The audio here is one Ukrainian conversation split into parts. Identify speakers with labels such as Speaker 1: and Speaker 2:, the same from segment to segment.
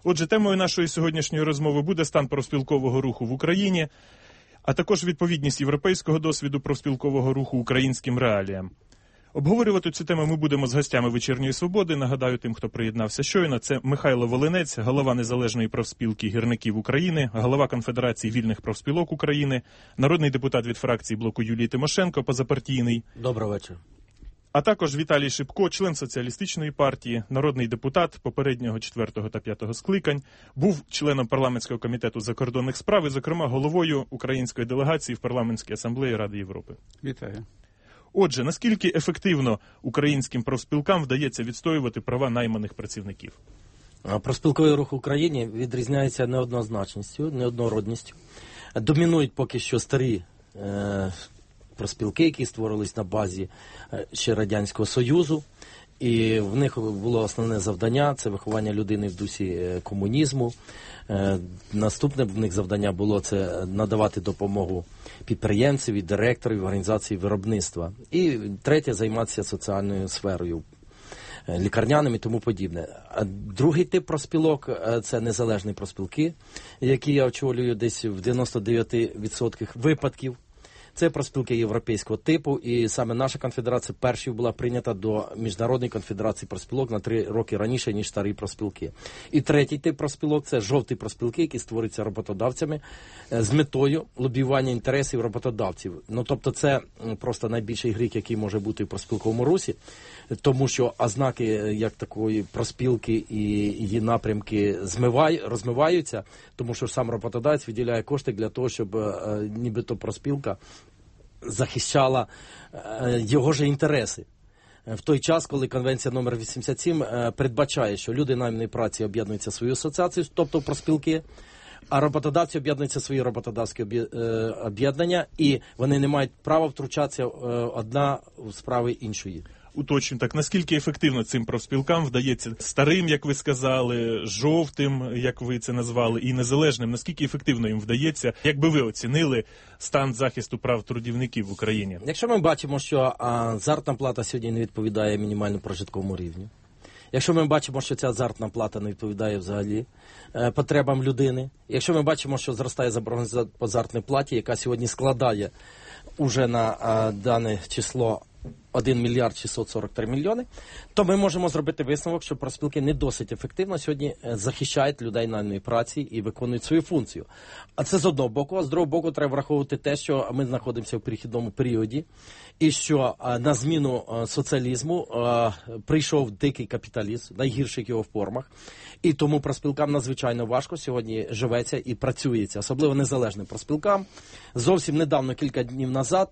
Speaker 1: Отже, темою нашої сьогоднішньої розмови буде стан профспілкового руху в Україні, а також відповідність європейського досвіду профспілкового руху українським реаліям. Обговорювати цю тему ми будемо з гостями «Вечірньої Свободи». Нагадаю тим, хто приєднався щойно, це Михайло Волинець, голова Незалежної профспілки гірників України, голова Конфедерації вільних профспілок України, народний депутат від фракції блоку Юлії Тимошенко, позапартійний.
Speaker 2: Доброго вечора.
Speaker 1: А також Віталій Шипко, член Соціалістичної партії, народний депутат попереднього 4 та 5 скликань, був членом парламентського комітету закордонних справ і, зокрема, головою української делегації в парламентській асамблеї Ради Європи.
Speaker 3: Вітаю.
Speaker 1: Отже, наскільки ефективно українським профспілкам вдається відстоювати права найманих працівників?
Speaker 2: Профспілковий рух в Україні відрізняється неоднозначністю, неоднородністю. Домінують поки що старі профспілки, які створились на базі ще Радянського Союзу. І в них було основне завдання – це виховання людини в дусі комунізму. Наступне в них завдання було це надавати допомогу підприємцеві, директорів, організації виробництва. І третє – займатися соціальною сферою, лікарняним і тому подібне. А другий тип профспілок – це незалежні профспілки, які я очолюю десь в 99% випадків. Це профспілки європейського типу, і саме наша конфедерація першою була прийнята до Міжнародної конфедерації профспілок на 3 роки раніше, ніж старі профспілки. І третій тип профспілок – це жовті профспілки, які створюються роботодавцями з метою лобіювання інтересів роботодавців. Ну, тобто це просто найбільший гріх, який може бути в профспілковому русі, тому що ознаки як такої профспілки і її напрямки розмиваються, тому що сам роботодавець виділяє кошти для того, щоб нібито профспілка захищала його ж інтереси. В той час, коли Конвенція номер 87 передбачає, що люди найманої праці об'єднуються в свою асоціацію, тобто профспілки, а роботодавці об'єднуються в свої роботодавські об'єднання, і вони не мають права втручатися одна в справи іншої.
Speaker 1: Уточню, так наскільки ефективно цим профспілкам вдається старим, як ви сказали, жовтим, як ви це назвали, і незалежним, наскільки ефективно їм вдається, як би ви оцінили стан захисту прав трудівників в Україні?
Speaker 2: Якщо ми бачимо, що заробітна плата сьогодні не відповідає мінімальному прожитковому рівню, якщо ми бачимо, що ця заробітна не відповідає взагалі потребам людини, якщо ми бачимо, що зростає заборгованість по заробітній платі, яка сьогодні складає уже на дане число 1 мільярд 643 мільйони, то ми можемо зробити висновок, що профспілки не досить ефективно сьогодні захищають людей найманої праці і виконують свою функцію. А це з одного боку, а з другого боку треба враховувати те, що ми знаходимося в перехідному періоді, і що на зміну соціалізму прийшов дикий капіталізм, в найгірших його формах, і тому профспілкам надзвичайно важко сьогодні живеться і працюється, особливо незалежним профспілкам. Зовсім недавно, кілька днів назад,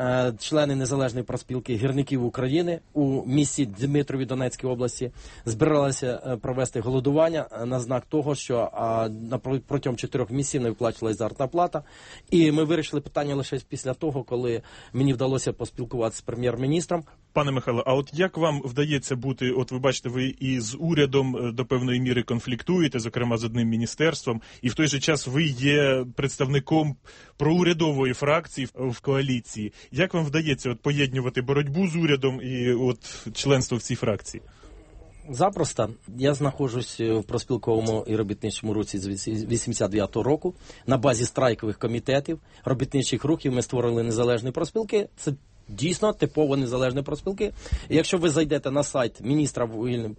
Speaker 2: члени незалежної профспілки гірників України у місті Дмитрові Донецької області збиралися провести голодування на знак того, що протягом 4 місяців не виплачувалася заробітна плата. І ми вирішили питання лише після того, коли мені вдалося поспілкуватися з прем'єр-міністром.
Speaker 1: Пане Михайло, а от як вам вдається бути, от ви бачите, ви і з урядом до певної міри конфліктуєте, зокрема з одним міністерством, і в той же час ви є представником проурядової фракції в коаліції. Як вам вдається от поєднувати боротьбу з урядом і от членство в цій фракції?
Speaker 2: Запросто. Я знаходжусь в профспілковому і робітничому русі з 89-го року. На базі страйкових комітетів, робітничих рухів ми створили незалежні профспілки. Це дійсно типово незалежні профспілки. І якщо ви зайдете на сайт Міністерства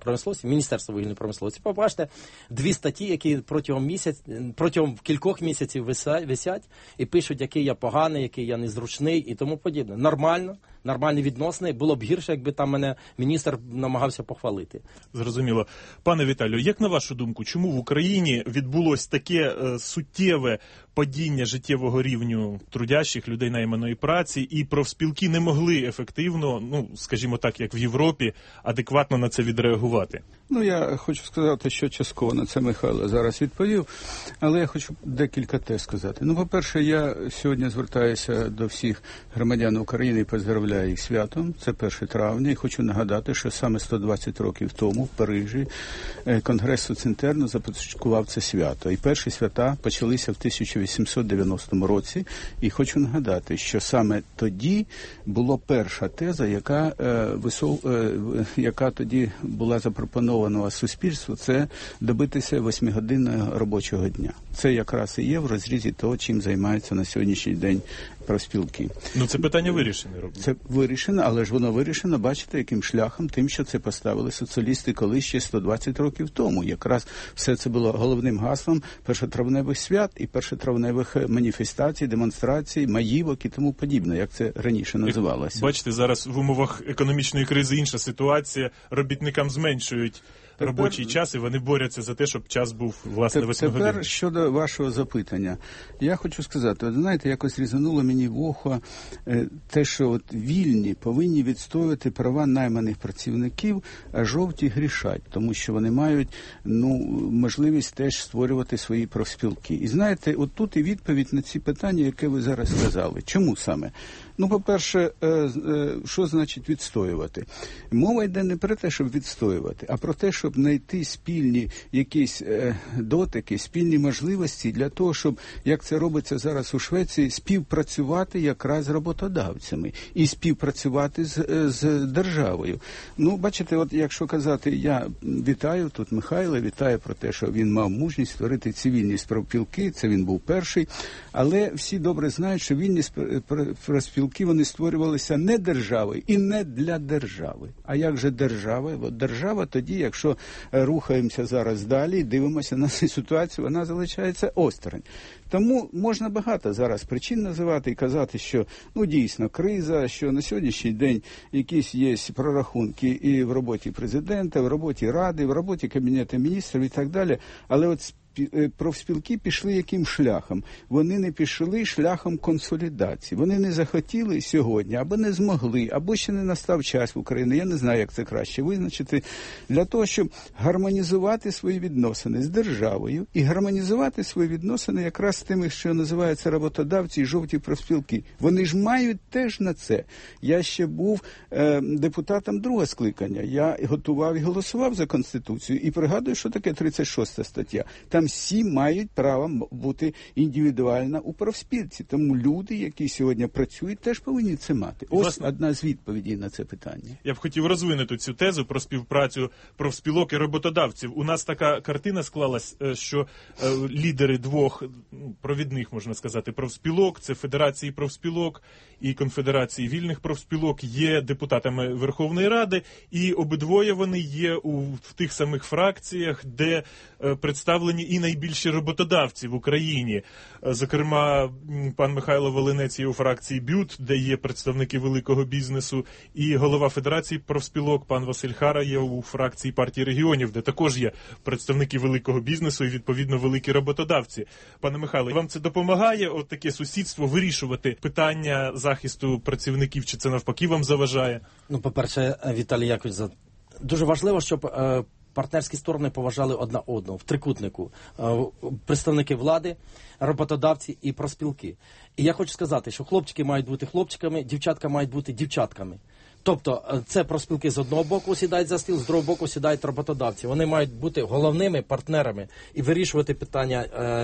Speaker 2: вугільної промисловості, побачите 2 статті, які протягом кількох місяців висять і пишуть, який я поганий, який я незручний і тому подібне. Нормальні відносини. Було б гірше, якби там мене міністр намагався похвалити.
Speaker 1: Зрозуміло. Пане Віталію, як на вашу думку, чому в Україні відбулось таке суттєве падіння життєвого рівню трудящих, людей найманої праці, і профспілки не могли ефективно, скажімо так, як в Європі, адекватно на це відреагувати?
Speaker 3: Я хочу сказати, що частково на це Михайло зараз відповів, але я хочу декілька тез сказати. По-перше, я сьогодні звертаюся до всіх громадян України і поздравляю їх святом. Це 1 травня, і хочу нагадати, що саме 120 років тому в Парижі Конгрес Соцінтерну започаткував це свято. І перші свята почалися в 1890 році. І хочу нагадати, що саме тоді була перша теза, яка тоді була запропонована суспільству, це добитися 8-годинного робочого дня. Це якраз і є в розрізі того, чим займаються на сьогоднішній день профспілки.
Speaker 1: Ну, це питання вирішене.
Speaker 3: Це вирішено, але ж воно вирішено, бачите, яким шляхом, тим, що це поставили соціалісти колись ще 120 років тому. Якраз все це було головним гаслом першотравневих свят і першотравневих маніфестацій, демонстрацій, маївок і тому подібне, як це раніше називалося.
Speaker 1: Бачите, зараз в умовах економічної кризи інша ситуація, робітникам зменшують робочий час, і вони борються за те, щоб час був, власне, 8 годин.
Speaker 3: Тепер щодо вашого запитання. Я хочу сказати, от, знаєте, якось різануло мені в ухо те, що от вільні повинні відстоювати права найманих працівників, а жовті грішать, тому що вони мають можливість теж створювати свої профспілки. І знаєте, от тут і відповідь на ці питання, яке ви зараз сказали. Чому саме? Ну, по-перше, що значить відстоювати? Мова йде не про те, щоб відстоювати, а про те, щоб знайти спільні якісь дотики, спільні можливості для того, щоб, як це робиться зараз у Швеції, співпрацювати якраз з роботодавцями і співпрацювати з державою. Ну, бачите, от якщо казати, я вітаю тут Михайла, вітаю про те, що він мав мужність створити цивільні профспілки, це він був перший, але всі добре знають, що вільні профспілки вони створювалися не державою і не для держави. А як же держава? От держава тоді, якщо рухаємося зараз далі, дивимося на цю ситуацію, вона залишається осторонь. Тому можна багато зараз причин називати і казати, що дійсно криза, що на сьогоднішній день якісь є прорахунки і в роботі президента, в роботі Ради, в роботі Кабінету міністрів і так далі. Але от профспілки пішли яким шляхом? Вони не пішли шляхом консолідації. Вони не захотіли сьогодні, або не змогли, або ще не настав час в Україні, я не знаю, як це краще визначити, для того, щоб гармонізувати свої відносини з державою і гармонізувати свої відносини якраз з тими, що називаються роботодавці і жовті профспілки. Вони ж мають теж на це. Я ще був депутатом другого скликання. Я готував і голосував за Конституцію і пригадую, що таке 36 стаття. Там всі мають право бути індивідуально у профспілці. Тому люди, які сьогодні працюють, теж повинні це мати. Ось власне, одна з відповідей на це питання.
Speaker 1: Я б хотів розвинути цю тезу про співпрацю профспілок і роботодавців. У нас така картина склалась, що лідери двох провідних, можна сказати, профспілок, це Федерації профспілок і Конфедерації вільних профспілок, є депутатами Верховної Ради, і обидвоє вони є в тих самих фракціях, де представлені і найбільші роботодавці в Україні. Зокрема, пан Михайло Волинець є у фракції БЮТ, де є представники великого бізнесу, і голова Федерації профспілок пан Василь Хара є у фракції партії регіонів, де також є представники великого бізнесу і, відповідно, великі роботодавці. Пане Михайло, вам це допомагає, от таке сусідство, вирішувати питання захисту працівників, чи це навпаки вам заважає?
Speaker 2: Ну, по-перше, Віталій Яковлевич, дуже важливо, щоб партнерські сторони поважали одна одного в трикутнику. Представники влади, роботодавці і профспілки. І я хочу сказати, що хлопчики мають бути хлопчиками, дівчатка мають бути дівчатками. Тобто це профспілки з одного боку сідають за стіл, з другого боку сідають роботодавці. Вони мають бути головними партнерами і вирішувати питання,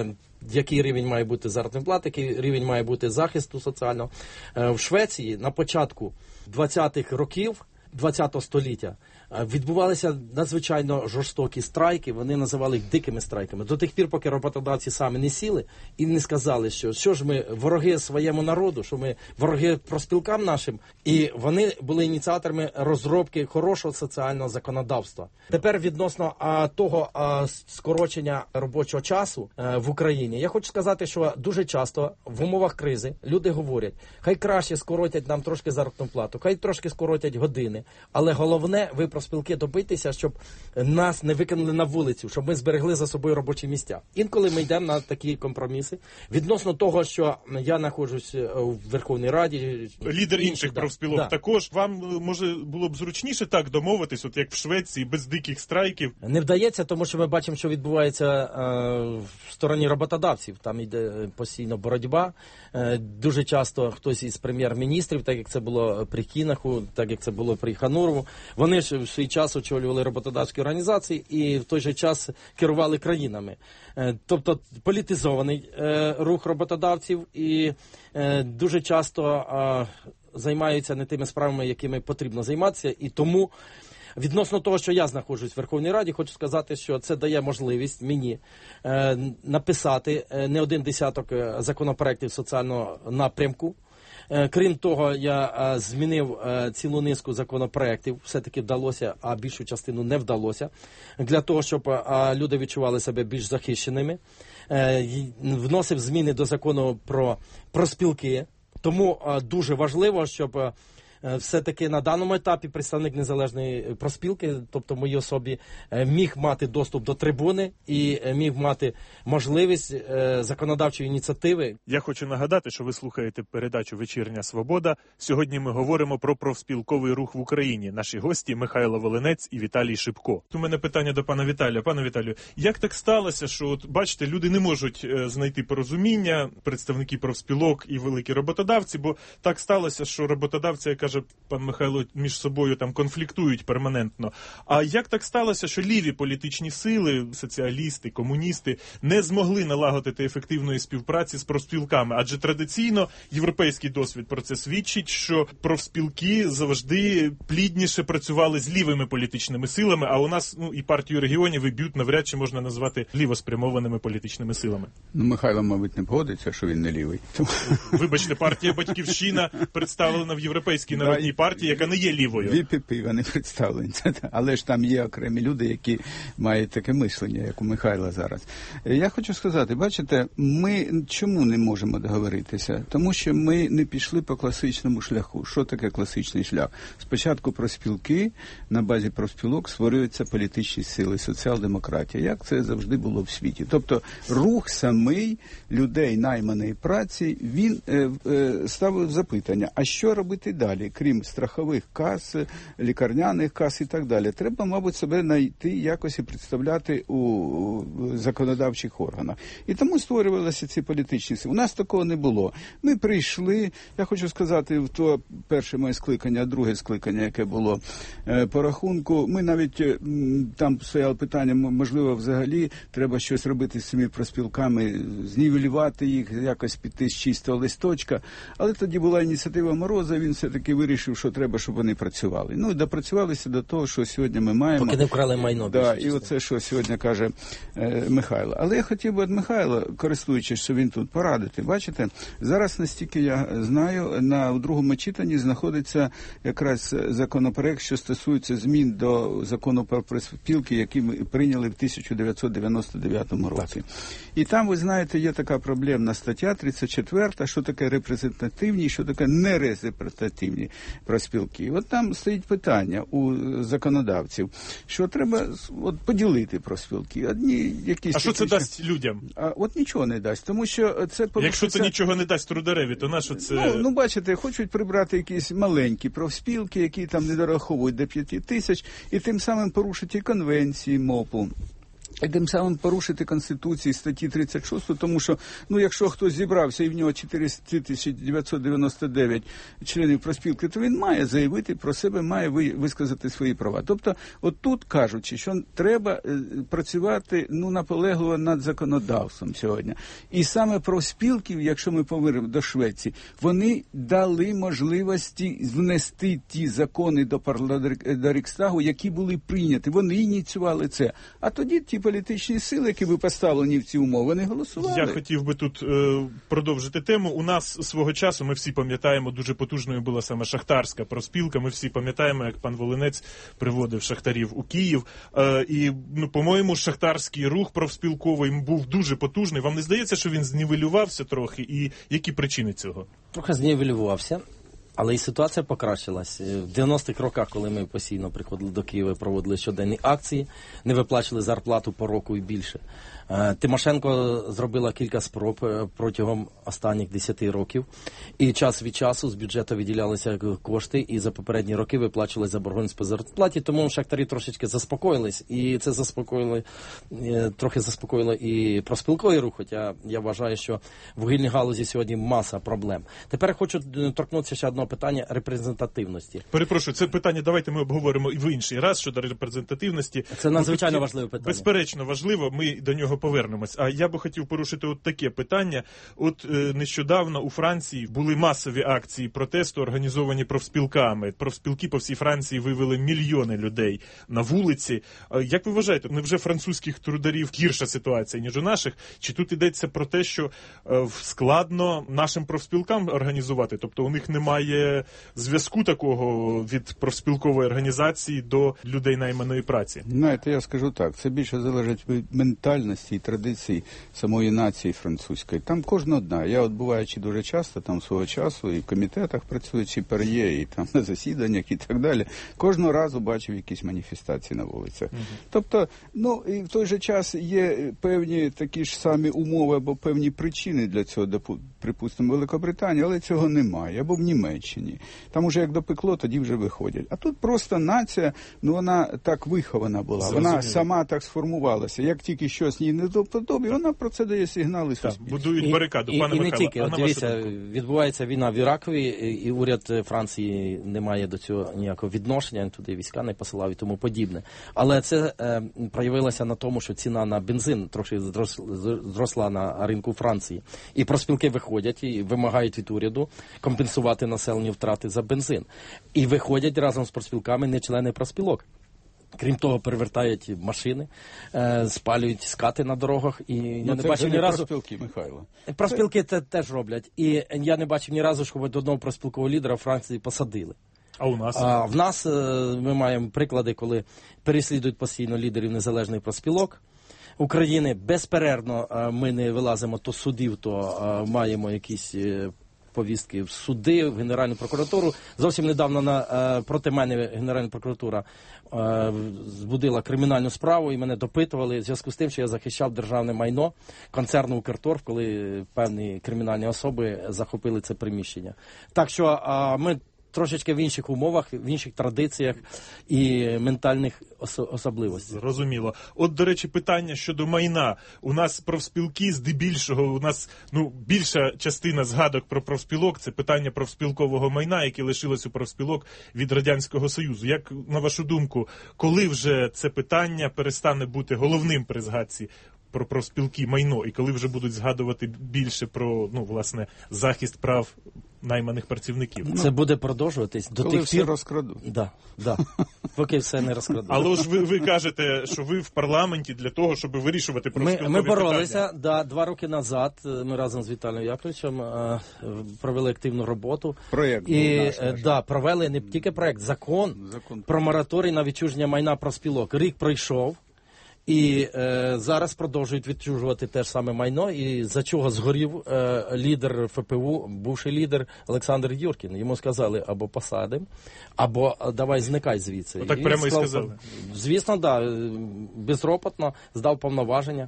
Speaker 2: який рівень має бути заробітної плати, який рівень має бути захисту соціального. В Швеції на початку 20-х років 20-го століття відбувалися надзвичайно жорстокі страйки, вони називали їх дикими страйками. До тих пір, поки роботодавці самі не сіли і не сказали, що ж ми вороги своєму народу, що ми вороги профспілкам нашим. І вони були ініціаторами розробки хорошого соціального законодавства. Тепер відносно того скорочення робочого часу в Україні, я хочу сказати, що дуже часто в умовах кризи люди говорять, хай краще скоротять нам трошки заробітну плату, хай трошки скоротять години, але головне, ви профспілки добитися, щоб нас не викинули на вулицю, щоб ми зберегли за собою робочі місця. Інколи ми йдемо на такі компроміси. Відносно того, що я знаходжусь у Верховній Раді...
Speaker 1: Лідер інших профспілок також. Вам, може, було б зручніше так домовитись, от як в Швеції, без диких страйків?
Speaker 2: Не вдається, тому що ми бачимо, що відбувається в стороні роботодавців. Там йде постійно боротьба. Дуже часто хтось із прем'єр-міністрів, так як це було при Кінаху, так як це було при Ханурову, вони ж в свій час очолювали роботодавські організації і в той же час керували країнами. Тобто політизований рух роботодавців і дуже часто займаються не тими справами, якими потрібно займатися, і тому відносно того, що я знаходжусь в Верховній Раді, хочу сказати, що це дає можливість мені написати не один десяток законопроєктів соціального напрямку. Крім того, я змінив цілу низку законопроєктів, все-таки вдалося, а більшу частину не вдалося, для того, щоб люди відчували себе більш захищеними. Вносив зміни до закону про профспілки, тому дуже важливо, щоб все-таки на даному етапі представник незалежної профспілки, тобто моїй особі, міг мати доступ до трибуни і міг мати можливість законодавчої ініціативи.
Speaker 1: Я хочу нагадати, що ви слухаєте передачу «Вечірня Свобода». Сьогодні ми говоримо про профспілковий рух в Україні. Наші гості Михайло Волинець і Віталій Шипко. У мене питання до пана Віталія. Пане Віталію, як так сталося, що, от, бачите, люди не можуть знайти порозуміння, представники профспілок і великі роботодавці, бо так сталося, що роботодавці, як каже пан Михайло, між собою там конфліктують перманентно. А як так сталося, що ліві політичні сили, соціалісти, комуністи не змогли налагодити ефективної співпраці з профспілками? Адже традиційно європейський досвід про це свідчить, що профспілки завжди плідніше працювали з лівими політичними силами, а у нас і партію регіонів, і БЮТ навряд чи можна назвати лівоспрямованими політичними силами.
Speaker 3: Михайло, мабуть, не погодиться, що він не лівий.
Speaker 1: Вибачте, партія «Батьківщина» представлена в європейській народній партії, яка не є лівою.
Speaker 3: ВПП, вони представлені. Але ж там є окремі люди, які мають таке мислення, як у Михайла зараз. Я хочу сказати, бачите, ми чому не можемо договоритися? Тому що ми не пішли по класичному шляху. Що таке класичний шлях? Спочатку профспілки, на базі профспілок створюються політичні сили, соціал-демократія. Як це завжди було в світі? Тобто рух самий людей найманої праці, він ставив запитання, а що робити далі, крім страхових кас, лікарняних кас і так далі. Треба, мабуть, себе знайти якось і представляти у законодавчих органах. І тому створювалися ці політичні сили. У нас такого не було. Ми прийшли, я хочу сказати, в то перше моє скликання, друге скликання, яке було по рахунку, ми навіть, там стояло питання, можливо, взагалі треба щось робити з цими профспілками, знівелювати їх, якось піти з чистого листочка. Але тоді була ініціатива Мороза, він все-таки вирішив, що треба, щоб вони працювали. Ну, і допрацювалися до того, що сьогодні ми маємо.
Speaker 2: Поки не вкрали майно.
Speaker 3: Да, і оце, що сьогодні каже Михайло. Але я хотів би від Михайла, користуючись, що він тут, порадити. Бачите, зараз, настільки я знаю, у другому читанні знаходиться якраз законопроект, що стосується змін до закону про профспілки, який ми прийняли в 1999 році. І там, ви знаєте, є така проблемна стаття 34, що таке репрезентативні, що таке нерепрезентативні профспілки. От там стоїть питання у законодавців, що треба поділити профспілки.
Speaker 1: А що це дасть людям?
Speaker 3: От нічого не дасть, тому що це...
Speaker 1: Якщо це нічого не дасть трудареві, то на що це...
Speaker 3: Ну, бачите, хочуть прибрати якісь маленькі профспілки, які там не дораховують до 5 тисяч, і тим самим порушити конвенції МОПу. І тим самим порушити Конституції статті 36, тому що, якщо хтось зібрався і в нього 4999 членів профспілки, то він має заявити про себе, має висказати свої права. Тобто, от тут кажучи, що треба працювати, наполегливо над законодавством сьогодні. І саме профспілки, якщо ми повернемо до Швеції, вони дали можливості внести ті закони до Рейхстагу, які були прийняті. Вони ініціювали це. А тоді ті політичні сили, які ви поставлені в ці умови, вони голосували.
Speaker 1: Я хотів би тут продовжити тему. У нас свого часу, ми всі пам'ятаємо, дуже потужною була саме шахтарська профспілка. Ми всі пам'ятаємо, як пан Волинець приводив шахтарів у Київ. І, по-моєму, шахтарський рух профспілковий був дуже потужний. Вам не здається, що він знівелювався трохи? І які причини цього?
Speaker 2: Трохи знівелювався. Але і ситуація покращилась. В 90-х роках, коли ми постійно приходили до Києва, проводили щоденні акції, не виплачували зарплату по року і більше. Тимошенко зробила кілька спроб протягом останніх 10 років. І час від часу з бюджету виділялися кошти, і за попередні роки виплачували заборгованість по зарплаті. Тому шахтарі трошечки заспокоїлись. І це трохи заспокоїло і профспілковий рух, хоча я вважаю, що в вугільній галузі сьогодні маса проблем. Тепер я хочу торкнутися ще одного стоїть питання репрезентативності.
Speaker 1: Перепрошую, це питання давайте ми обговоримо і в інший раз щодо репрезентативності.
Speaker 2: Це надзвичайно важливе питання.
Speaker 1: Безперечно важливо, ми до нього повернемось. А я би хотів порушити от таке питання. От нещодавно у Франції були масові акції протесту, організовані профспілками. Профспілки по всій Франції вивели мільйони людей на вулиці. Як ви вважаєте, невже французьких трударів гірша ситуація, ніж у наших? Чи тут йдеться про те, що складно нашим профспілкам організувати? Тобто у них немає зв'язку такого від профспілкової організації до людей найманої праці?
Speaker 3: Знаєте, я скажу так, це більше залежить від ментальності і традицій самої нації французької. Там кожна одна. Я от буваючи дуже часто там свого часу і в комітетах працюючи, пер'є, і там на засіданнях і так далі, кожного разу бачив якісь маніфестації на вулицях. Тобто, ну, і в той же час є певні такі ж самі умови або певні причини для цього, припустимо, в Великобританії, але цього немає, або в Німеччині. Там уже як допекло, тоді вже виходять. А тут просто нація, ну вона так вихована була, вона сама так сформувалася. Як тільки щось їй не до вподоби, вона про це дає сигнали суспільству.
Speaker 1: Будують барикаду, пане Михайло.
Speaker 2: І не тільки, от дивіться, відбувається війна в Іракові, і уряд Франції не має до цього ніякого відношення, туди війська не посилав і тому подібне. Але це проявилося на тому, що ціна на бензин трохи зросла на ринку Франції. І профспілки виходять і вимагають від уряду компенсувати населенню втрати за бензин. І виходять разом з профспілками не члени профспілок. Крім того, перевертають машини, спалюють скати на дорогах. І я не бачив ні разу...
Speaker 3: профспілки, Михайло.
Speaker 2: Профспілки це теж роблять. І я не бачив ні разу, що одного профспілкового лідера в Франції посадили.
Speaker 1: А у нас?
Speaker 2: А в нас ми маємо приклади, коли переслідують постійно лідерів незалежних профспілок України. Безперервно ми не вилазимо то судів, то маємо якісь повістки в суди, в Генеральну прокуратуру. Зовсім недавно проти мене Генеральна прокуратура збудила кримінальну справу і мене допитували в зв'язку з тим, що я захищав державне майно концерну «Укрторф», коли певні кримінальні особи захопили це приміщення. Так що ми трошечки в інших умовах, в інших традиціях і ментальних особливостях.
Speaker 1: Зрозуміло. От, до речі, питання щодо майна. У нас профспілки здебільшого, у нас більша частина згадок про профспілок – це питання профспілкового майна, яке лишилось у профспілок від Радянського Союзу. Як, на вашу думку, коли вже це питання перестане бути головним при згадці про профспілки майно, і коли вже будуть згадувати більше про, власне, захист прав найманих працівників?
Speaker 2: Це буде продовжуватись до
Speaker 3: коли
Speaker 2: тих
Speaker 3: все
Speaker 2: пір,
Speaker 3: розкрадуть.
Speaker 2: Да. Поки все не розкрадуть.
Speaker 1: Але ж ви кажете, що ви в парламенті для того, щоб вирішувати профспілкові
Speaker 2: Ми боролися,
Speaker 1: питання.
Speaker 2: 2 роки назад ми разом з Віталієм Яковлевичем провели активну роботу.
Speaker 3: Проєкт
Speaker 2: І провели не тільки проєкт, закон про мораторій на відчуження майна профспілок. Рік пройшов. І зараз продовжують відчужувати те ж саме майно, і за чого згорів лідер ФПУ, бувший лідер Олександр Юркін. Йому сказали, або посадимо, або давай зникай звідси.
Speaker 1: Так прямо і сказали.
Speaker 2: Звісно, безропотно здав повноваження.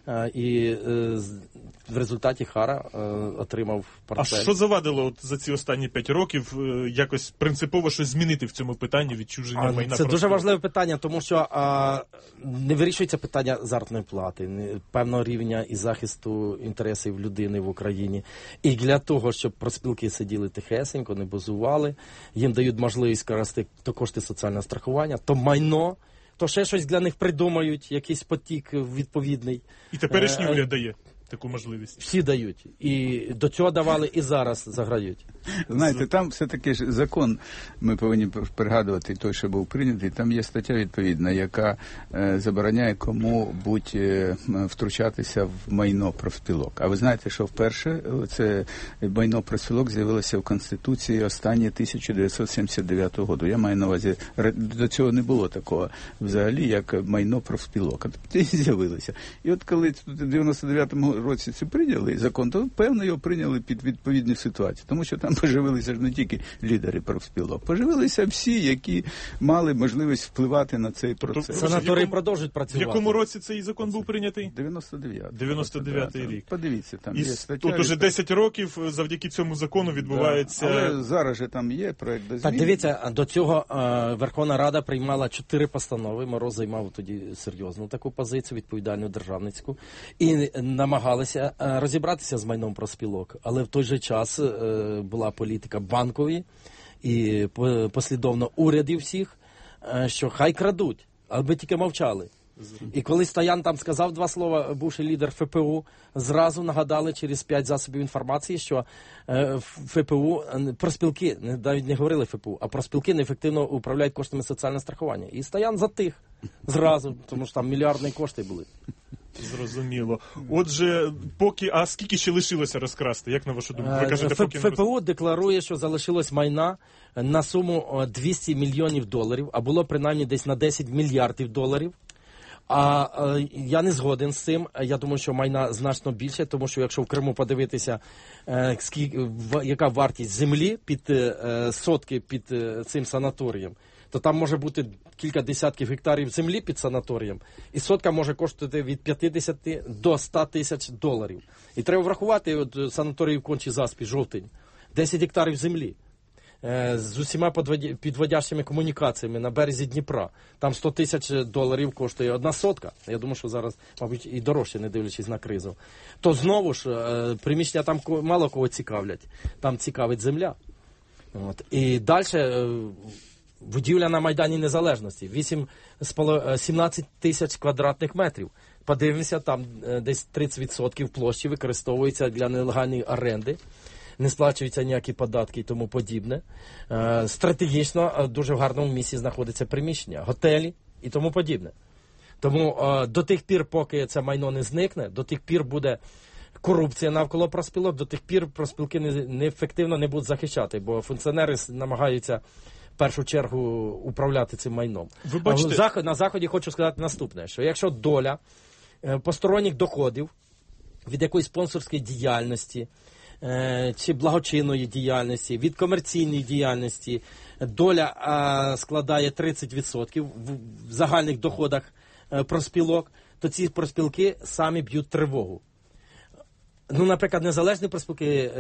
Speaker 2: І в результаті Хара отримав портфель.
Speaker 1: А що завадило за ці останні 5 років якось принципово щось змінити в цьому питанні відчуження майна?
Speaker 2: Це дуже важливе питання, тому що не вирішується питання заробітної плати, певного рівня і захисту інтересів людини в Україні. І для того, щоб профспілки сиділи тихесенько, не базували, їм дають можливість скласти то кошти соціального страхування, то майно, то ще щось для них придумають, якийсь потік відповідний.
Speaker 1: І теперішній уряд дає таку можливість.
Speaker 2: Всі дають. І до цього давали, і зараз заграють.
Speaker 3: Знаєте, там все-таки ж закон, ми повинні пригадувати той, що був прийнятий, там є стаття відповідна, яка забороняє кому-будь втручатися в майно профспілок. А ви знаєте, що вперше це майно профспілок з'явилося в Конституції останнє 1979 року. Я маю на увазі, до цього не було такого взагалі, як майно профспілок. А тоді з'явилося. І от коли в 99-му році це прийняли закон, то певно його прийняли під відповідні ситуації. Тому що там поживилися ж не тільки лідери профспілок, поживилися всі, які мали можливість впливати на цей процес.
Speaker 2: Санаторії продовжують працювати.
Speaker 1: В якому році цей закон був прийнятий?
Speaker 3: 99-й
Speaker 1: рік.
Speaker 3: Подивіться, там є стаття.
Speaker 1: Тут уже 10 років завдяки цьому закону відбувається...
Speaker 3: Але зараз же там є проєкт до змін.
Speaker 2: Так, дивіться, до цього Верховна Рада приймала 4 постанови. Мороз займав тоді серйозну таку позицію, відповідальну державницьку. І намагалася намагалися розібратися з майном профспілок, але в той же час була політика банкові і послідовно урядів всіх, що хай крадуть, аби тільки мовчали. І коли Стоян там сказав два слова, бувший лідер ФПУ, зразу нагадали через 5 засобів інформації, що ФПУ, профспілки, навіть не говорили ФПУ, а профспілки неефективно управляють коштами соціального страхування. І Стоян затих зразу, тому що там мільярдні кошти були.
Speaker 1: Зрозуміло. Отже, а скільки ще лишилося розкрасти? Як на вашу думку? Ви кажете, поки не
Speaker 2: ФПУ декларує, що залишилось майна на суму 200 мільйонів доларів, а було принаймні десь на 10 мільярдів доларів. А я не згоден з цим. Я думаю, що майна значно більше, тому що якщо в Криму подивитися, яка вартість землі під сотки під цим санаторієм, то там може бути кілька десятків гектарів землі під санаторієм, і сотка може коштувати від 50 до 100 тисяч доларів. І треба врахувати, от санаторій в Кончі-Заспі, Жовтень, 10 гектарів землі. З усіма підводящими комунікаціями на березі Дніпра. Там 100 тисяч доларів коштує одна сотка. Я думаю, що зараз, мабуть, і дорожче, не дивлячись на кризу. То знову ж, приміщення там мало кого цікавлять. Там цікавить земля. От. І далі будівля на Майдані Незалежності. 17 тисяч квадратних метрів. Подивимося, там десь 30% площі використовується для нелегальної оренди. Не сплачуються ніякі податки і тому подібне. Стратегічно дуже в гарному місці знаходиться приміщення, готелі і тому подібне. Тому до тих пір, поки це майно не зникне, до тих пір буде корупція навколо профспілок, до тих пір профспілки неефективно не будуть захищати, бо функціонери намагаються в першу чергу управляти цим майном.
Speaker 1: Ви бачите...
Speaker 2: На Заході хочу сказати наступне, що якщо доля посторонніх доходів від якоїсь спонсорської діяльності, чи благочинної діяльності, від комерційної діяльності доля складає 30% в загальних доходах профспілок, то ці профспілки самі б'ють тривогу. Ну, наприклад, незалежні профспілки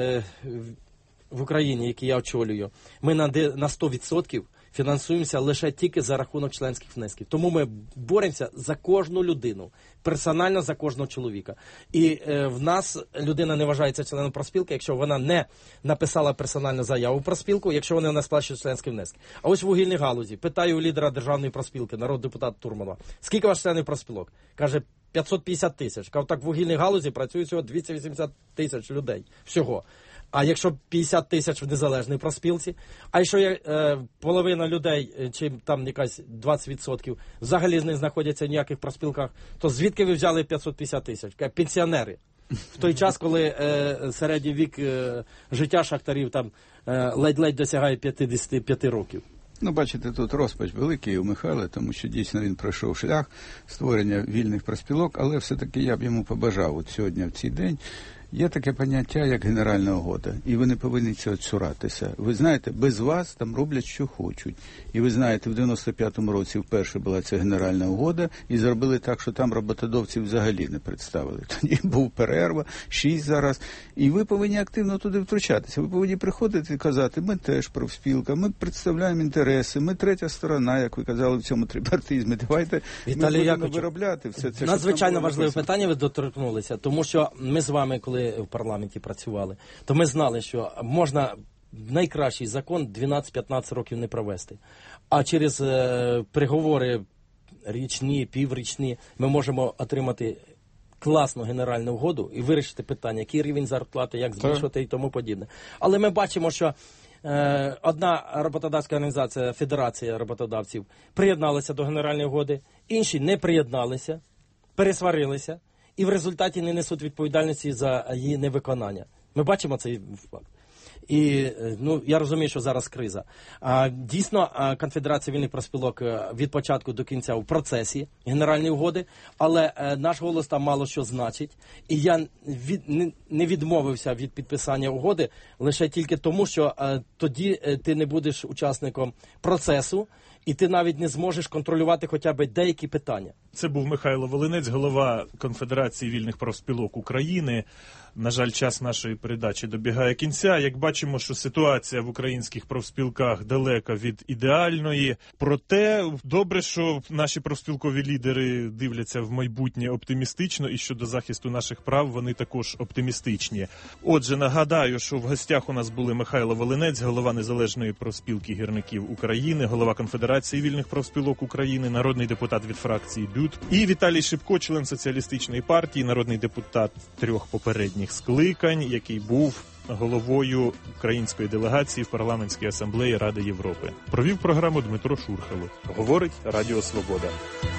Speaker 2: в Україні, які я очолюю, ми на 100% фінансуємося лише тільки за рахунок членських внесків. Тому ми боремося за кожну людину, персонально за кожного чоловіка. І в нас людина не вважається членом профспілки, якщо вона не написала персональну заяву про спілку, якщо вони не сплачують членські внески. А ось в вугільній галузі. Питаю у лідера державної профспілки, народного депутата Турманова, скільки ваш членів профспілок? Каже, 550 тисяч. Каже, так в вугільній галузі працює всього 280 тисяч людей. Всього. А якщо 50 тисяч в незалежній профспілці, а якщо є половина людей, чи там якась 20% взагалі не знаходяться в ніяких профспілках, то звідки ви взяли 550 тисяч? Пенсіонери. В той час, коли середній вік життя шахтарів там ледь-ледь досягає 55 років.
Speaker 3: Ну, бачите, тут розпач великий у Михайла, тому що дійсно він пройшов шлях створення вільних профспілок, але все-таки я б йому побажав от сьогодні, в цей день. Є таке поняття, як генеральна угода, і ви не повинні цього цуратися. Ви знаєте, без вас там роблять, що хочуть. І ви знаєте, в 95-му році вперше була ця генеральна угода, і зробили так, що там роботодавців взагалі не представили. Тоді був перерва, 6 зараз, і ви повинні активно туди втручатися. Ви повинні приходити і казати, ми теж профспілка, ми представляємо інтереси, ми третя сторона, як ви казали в цьому трипартизмі. Давайте
Speaker 2: Віталій,
Speaker 3: ми будемо виробляти все це.
Speaker 2: Надзвичайно важливе питання ви доторкнулися, тому що ми з вами, коли в парламенті працювали, то ми знали, що можна найкращий закон 12-15 років не провести. А через переговори річні, піврічні ми можемо отримати класну генеральну угоду і вирішити питання, який рівень зарплати, як збільшувати і тому подібне. Але ми бачимо, що одна роботодавська організація, Федерація роботодавців, приєдналася до генеральної угоди, інші не приєдналися, пересварилися, і в результаті не несуть відповідальності за її невиконання. Ми бачимо цей факт. І я розумію, що зараз криза. Дійсно, Конфедерація вільних профспілок від початку до кінця у процесі генеральної угоди, але наш голос там мало що значить. І я не відмовився від підписання угоди лише тільки тому, що тоді ти не будеш учасником процесу, і ти навіть не зможеш контролювати хоча б деякі питання.
Speaker 1: Це був Михайло Волинець, голова Конфедерації вільних профспілок України. На жаль, час нашої передачі добігає кінця. Як бачимо, що ситуація в українських профспілках далека від ідеальної. Проте добре, що наші профспілкові лідери дивляться в майбутнє оптимістично, і щодо захисту наших прав вони також оптимістичні. Отже, нагадаю, що в гостях у нас були Михайло Волинець, голова Незалежної профспілки гірників України, голова Конфедерації вільних профспілок України, народний депутат від фракції БЮТ, і Віталій Шипко, член Соціалістичної партії, народний депутат 3 попередніх скликань, який був головою української делегації в Парламентській асамблеї Ради Європи. Провів програму Дмитро Шурхало. Говорить Радіо Свобода.